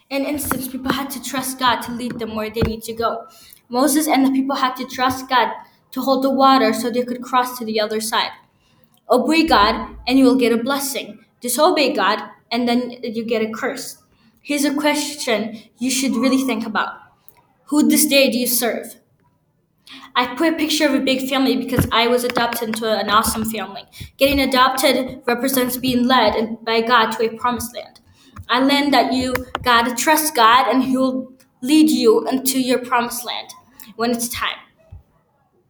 In instance, people had to trust God to lead them where they need to go. Moses and the people had to trust God to hold the water so they could cross to the other side. Obey God and you will get a blessing. Disobey God and then you get a curse. Here's a question you should really think about. Who this day do you serve? I put a picture of a big family because I was adopted into an awesome family. Getting adopted represents being led by God to a promised land. I learned that you gotta trust God and He'll lead you into your promised land when it's time.